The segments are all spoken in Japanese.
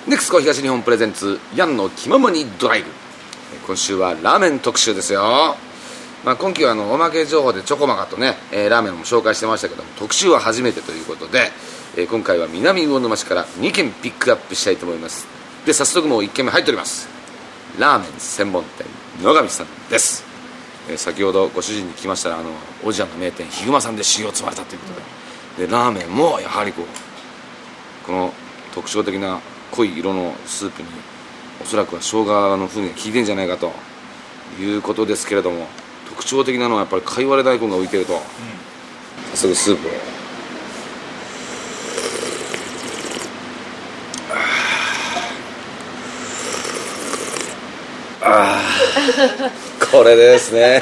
ネクスコ東日本プレゼンツヤンの気ままにドライブ。今週はラーメン特集ですよ。今期はおまけ情報でちょこまかとね、ラーメンも紹介してましたけども、特集は初めてということで、今回は南魚沼市から2軒ピックアップしたいと思います。で、早速もう1軒目入っております。ラーメン専門店野上さんです。先ほどご主人に聞きましたら、おじやの名店ひぐまさんで修行を積まれたということで、ラーメンもやはりこの特徴的な濃い色のスープにおそらくは生姜の風味が効いてんじゃないかということですけれども、特徴的なのはやっぱりかいわれ大根が浮いてると、早速スープをこれですね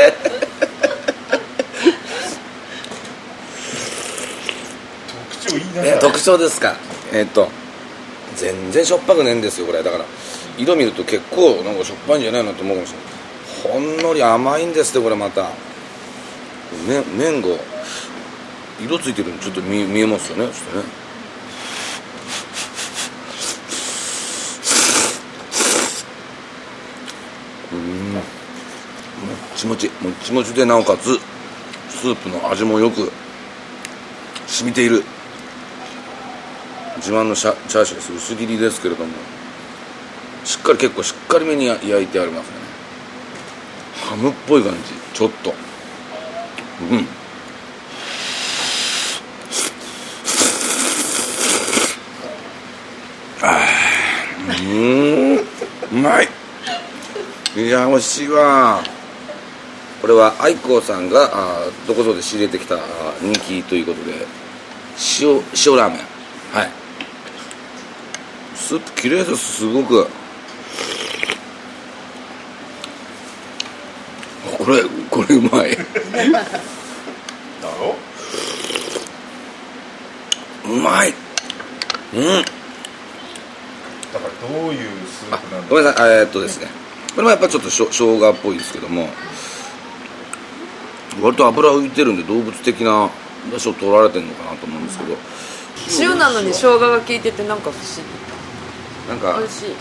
特徴いいな。 特徴ですか。全然しょっぱくねえんですよこれ。だから色見ると結構なんかしょっぱいんじゃないのと思うかもしれない。ほんのり甘いんですってこれ。また麺が色ついてるのちょっと見えますよね。ちょっとね、もっちもちで、なおかつスープの味もよく染みている。自慢のチャーシューです。薄切りですけれども、結構しっかりめに焼いてありますね。ハムっぽい感じちょっと。うまい。いや美味しいわ。これは愛子さんがどこぞで仕入れてきた人気ということで、塩ラーメン。はい、スープきれいです。すごくこれうまいだろ。 うまい。 だからどういうスープなんだ。 ごめんなさい。ですね、これもやっぱちょっと生姜っぽいですけども、割と油浮いてるんで動物的な場所を取られてるのかなと思うんですけど、 塩なのに生姜が効いててなんか不思議。 なんか美味しい。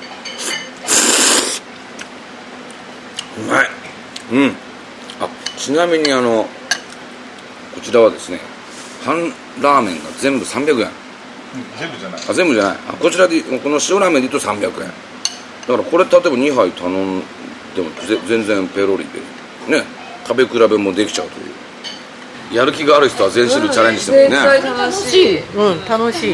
うまい。ちなみにこちらはですね、半ラーメンが全部300円。 全部じゃない。 全部じゃない。こちらでこの塩ラーメンで言うと300円だから、これ例えば2杯頼んでも全然ペロリでね、食べ比べもできちゃうという。やる気がある人は全種類チャレンジしてもね、 絶対楽しい。 楽しい。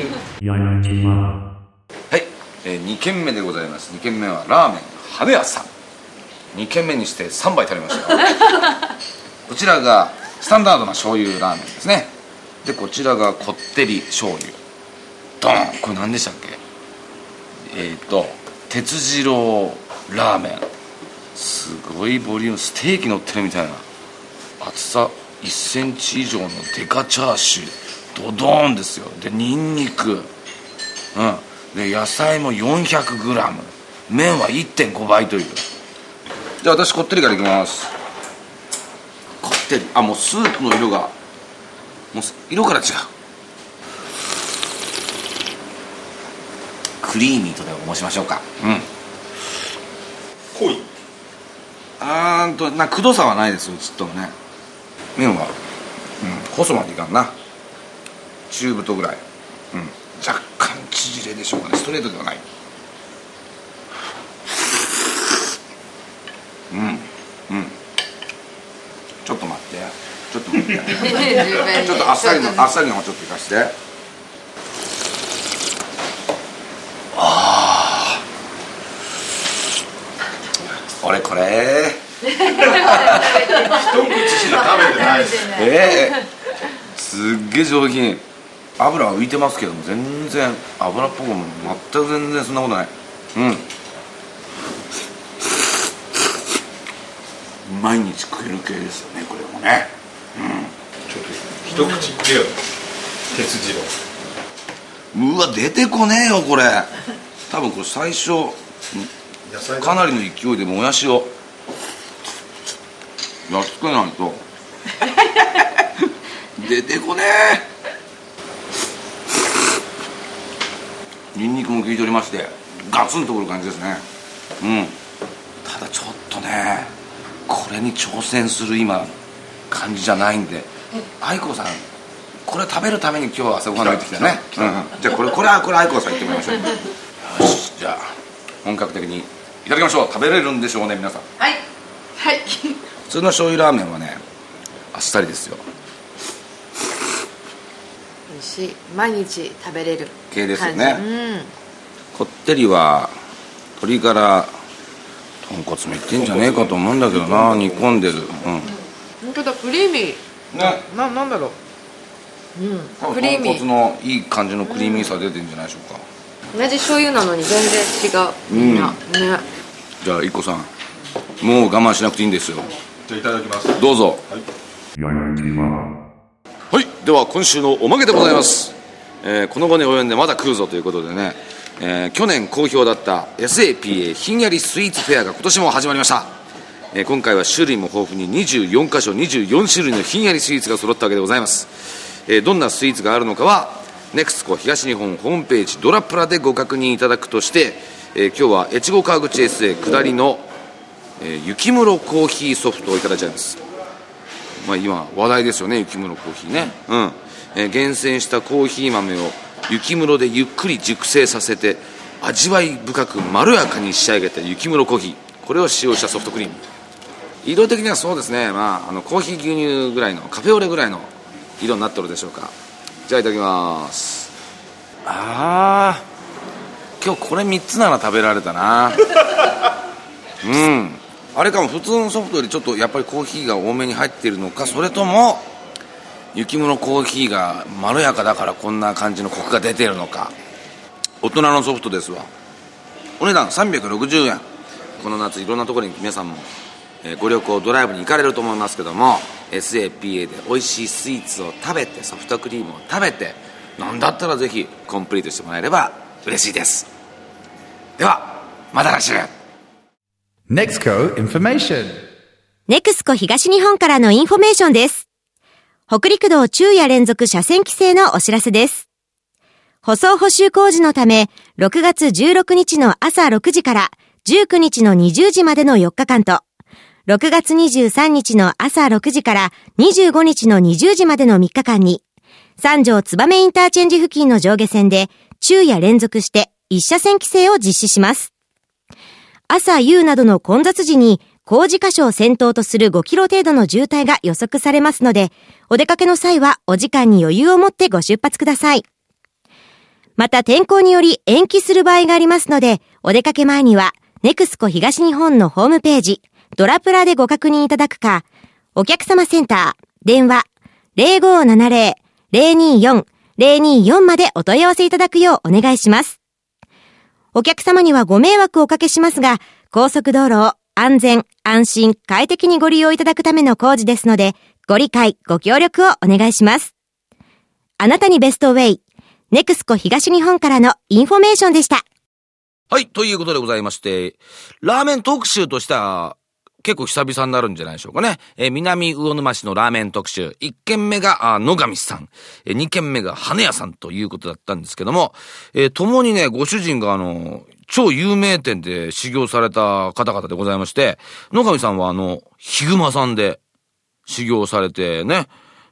はい、2軒目でございます。2軒目はラーメン羽屋さん。2軒目にして3杯食べましたよこちらがスタンダードな醤油ラーメンですね。でこちらがこってり醤油ドン。これ何でしたっけ。鉄次郎ラーメン。すごいボリューム。ステーキ乗ってるみたいな。厚さ1センチ以上のデカチャーシュードドーンですよ。でニンニク、で野菜も 400g、 麺は 1.5 倍という。じゃあ私こってりからいきます。こってり、もうスープの色がもう色から違う。クリーミーとでも申しましょうか。 濃い。 くどさはないですよ。ちょっとね、麺は、細までいかんな。中太ぐらい。若干縮れでしょうかね。ストレートではない。ちょっと待ってちょっとあっさりの方ちょっといかして。これ一口しか食べてない。 すっげえ上品。油は浮いてますけども、全然油っぽくも全然そんなことない。毎日食える系ですよねこれもね。 ちょっと一口食えよ。鉄次郎。 うわ出てこねえよこれ。多分これ最初かなりの勢いでもやしをやっつけないと出てこねえ。 ニンニクも効いておりましてガツンとくる感じですね。ただちょっとねこれに挑戦する今感じじゃないんで、愛子さんこれ食べるために今日は朝ごはん食べてきたね。じゃあこれ愛子さん言ってもらいましょう。よし、じゃあ本格的にいただきましょう。食べれるんでしょうね皆さん。 はいはい普通の醤油ラーメンはねあっさりですよ。 美味しい。毎日食べれる系ですよね。こってりは鶏ガラ豚骨もいってんじゃねえかと思うんだけどな、煮込んでる。 本当だ、クリーミーね、 なんだろう。 多分クリーミ豚骨のいい感じのクリーミーさ出てるんじゃないでしょうか。 同じ醤油なのに全然違う。みんなね。 じゃあいっこさんもう我慢しなくていいんですよ。 じゃあいただきます。 どうぞ。はい、では今週のおまけでございます。この後に及んでまだ食うぞということでね、去年好評だった SAPA ひんやりスイーツフェアが今年も始まりました。今回は種類も豊富に24箇所24種類のひんやりスイーツが揃ったわけでございます。どんなスイーツがあるのかはネクスコ東日本ホームページドラプラでご確認いただくとして、今日は越後川口 SA 下りの、雪室コーヒーソフトをいただいちゃいます。今話題ですよね、雪室コーヒーね。厳選したコーヒー豆を雪室でゆっくり熟成させて味わい深くまろやかに仕上げた雪室コーヒー、これを使用したソフトクリーム。色的にはそうですね、コーヒー牛乳ぐらいのカフェオレぐらいの色になってるでしょうか。じゃあいただきます。今日これ3つなら食べられたな。あれかも、普通のソフトよりちょっとやっぱりコーヒーが多めに入っているのか、それとも雪室コーヒーがまろやかだからこんな感じのコクが出ているのか。大人のソフトですわ。お値段360円。この夏いろんなところに皆さんも、ご旅行ドライブに行かれると思いますけども、 SAPA で美味しいスイーツを食べてソフトクリームを食べて、なんだったらぜひコンプリートしてもらえれば嬉しいです。ではまた来週。 NEXCO Information。 NEXCO 東日本からのインフォメーションです。北陸道昼夜連続車線規制のお知らせです。舗装補修工事のため、6月16日の朝6時から19日の20時までの4日間と、6月23日の朝6時から25日の20時までの3日間に、三条燕インターチェンジ付近の上下線で昼夜連続して1車線規制を実施します。朝夕などの混雑時に工事箇所を先頭とする5キロ程度の渋滞が予測されますので、お出かけの際はお時間に余裕を持ってご出発ください。また天候により延期する場合がありますので、お出かけ前にはネクスコ東日本のホームページドラプラでご確認いただくか、お客様センター電話 0570-024-024 までお問い合わせいただくようお願いします。お客様にはご迷惑をおかけしますが、高速道路を安全、安心、快適にご利用いただくための工事ですので、ご理解、ご協力をお願いします。あなたにベストウェイ、ネクスコ東日本からのインフォメーションでした。 はい、ということでございまして、ラーメン特集としては結構久々になるんじゃないでしょうかね。南魚沼市のラーメン特集。1軒目が野上さん。2軒目が羽屋さんということだったんですけども、共にね、ご主人が超有名店で修行された方々でございまして、野上さんはヒグマさんで修行されてね、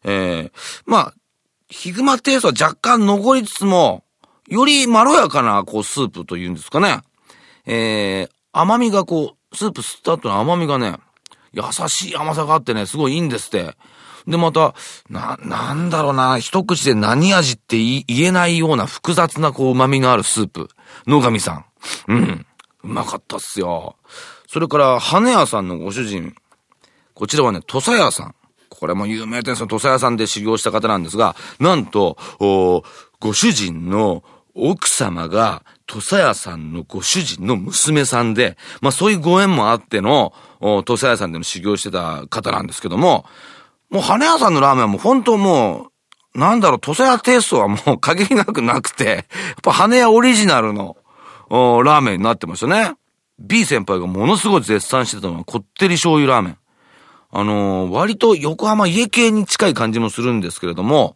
ヒグマテイストは若干残りつつも、よりまろやかなスープというんですかね。甘みがスープ吸った後の甘みがね、優しい甘さがあってね、すごいいいんですって。で、また、なんだろうな、一口で何味って言えないような複雑な旨味のあるスープ。野上さん。うまかったっすよ。それから、羽屋さんのご主人。こちらはね、土佐屋さん。これも有名店ですよ。土佐屋さんで修行した方なんですが、なんと、ご主人の奥様が土佐屋さんのご主人の娘さんで、そういうご縁もあっての土佐屋さんでの修行してた方なんですけども、もう羽屋さんのラーメンはもう本当もう土佐屋テイストはもう限りなくなくて、やっぱ羽屋オリジナルのラーメンになってましたね。B 先輩がものすごい絶賛してたのはこってり醤油ラーメン。割と横浜家系に近い感じもするんですけれども、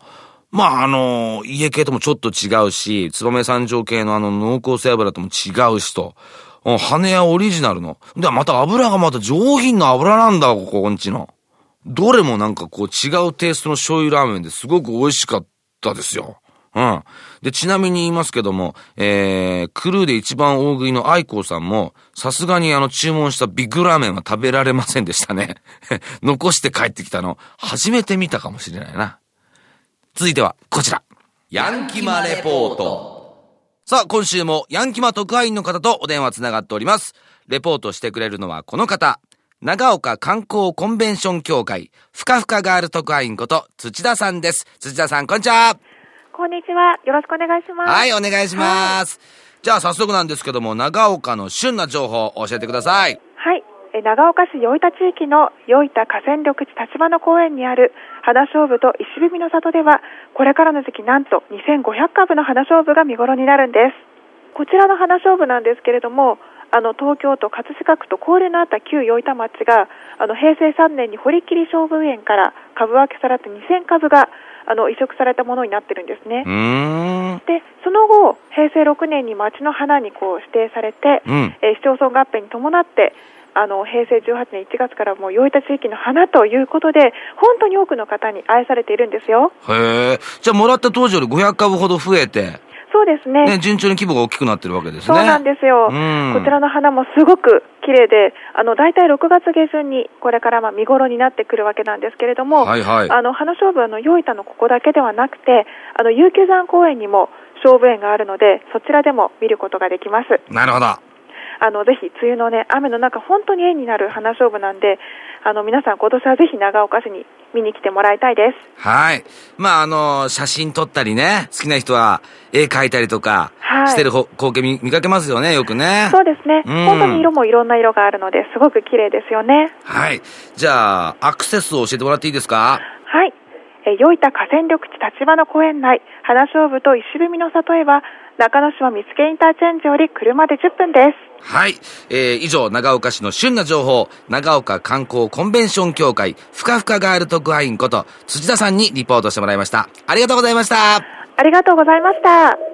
まあ家系ともちょっと違うし、燕三条系の濃厚性油とも違うしと。羽屋オリジナルの。で、また油がまた上品な油なんだ、こんちの。どれもなんかこう違うテイストの醤油ラーメンですごく美味しかったですよ。うん。で、ちなみに言いますけども、クルーで一番大食いの愛子さんも、さすがに注文したビッグラーメンは食べられませんでしたね。残して帰ってきたの、初めて見たかもしれないな。続いては、こちら。ヤンキマレポート。さあ、今週もヤンキマ特派員の方とお電話つながっております。レポートしてくれるのはこの方。長岡観光コンベンション協会、ふかふかガール特派員こと土田さんです。土田さん、こんにちは。 こんにちは。よろしくお願いします。 はい、お願いします。じゃあ早速なんですけども、長岡の旬な情報を教えてください。 はい。長岡市与板地域の与板河川緑地立花公園にある花菖蒲と石踏みの里では、これからの時期なんと2500株の花菖蒲が見頃になるんです。こちらの花菖蒲なんですけれども、東京都葛飾区と交流のあった旧与板町が平成3年に堀切菖蒲園から株分けされた2000株が移植されたものになってるんですね。で、その後平成6年に町の花にこう指定されて、市町村合併に伴って平成18年1月からもう与板地域の花ということで本当に多くの方に愛されているんですよ。 へえ。じゃあもらった当時より500株ほど増えて、 そうですね。 順調に規模が大きくなってるわけですね。 そうなんですよ。こちらの花もすごく綺麗で、だいたい6月下旬にこれから見頃になってくるわけなんですけれども、 はいはい、 花菖蒲は与板のここだけではなくて、遊休山公園にも菖蒲園があるので、そちらでも見ることができます。 なるほど。 ぜひ梅雨のね、雨の中本当に絵になる花菖蒲なんで、皆さん今年はぜひ長岡市に見に来てもらいたいです。 はい。まあ写真撮ったりね、好きな人は絵描いたりとかしてる光景見かけますよね、よくね。 そうですね。本当に色もいろんな色があるので、すごく綺麗ですよね。 はい。じゃあ、アクセスを教えてもらっていいですか？ はい。与板河川緑地立花公園内、花菖蒲と石踏みの里へは、中之島見附インターチェンジより車で10分です。 はい。以上、長岡市の旬な情報、長岡観光コンベンション協会、ふかふかガール特派員こと、土田さんにリポートしてもらいました。ありがとうございました。 ありがとうございました。